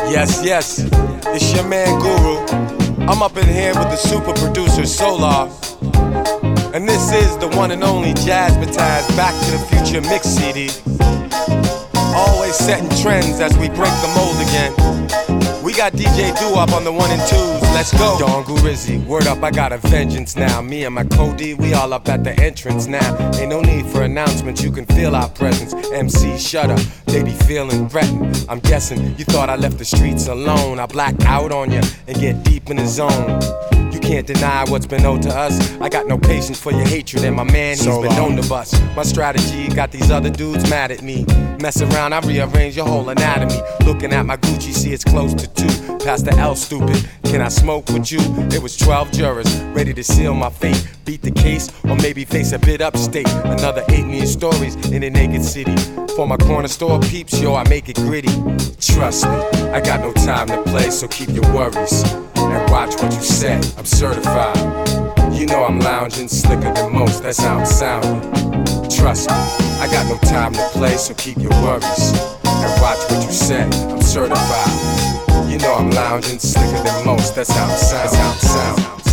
Yes, it's your man Guru. I'm up in here with the super producer Solar. And this is the one and only Jazzmatazz Back to the Future Mix CD. Always setting trends as we break the mold again. We got DJ Doo-Wop on the 1 and 2s, let's go. Don Gurizzi, word up, I got a vengeance now. Me and my Cody, we all up at the entrance now. Ain't no need for announcements, you can feel our presence. MC, shut up, they be feeling threatened. I'm guessing you thought I left the streets alone. I black out on you and get deep in the zone. You can't deny what's been owed to us. I got no patience for your hatred, and my man, he's been known to bust. My strategy got these other dudes mad at me. Mess around, I rearrange your whole anatomy. Looking at my Gucci, see it's close to 2. Past the L, stupid. Can I smoke with you? It was 12 jurors, ready to seal my fate. Beat the case, or maybe face a bit upstate. Another 8 million stories in a naked city. For my corner store peeps, yo, I make it gritty. Trust me, I got no time to play, so keep your worries and watch what you say. I'm certified. You know I'm lounging, slicker than most, that's how I'm sounding. Trust me, I got no time to play, so keep your worries and watch what you say. I'm certified. You know I'm lounging, slicker than most, that's how I'm sounding.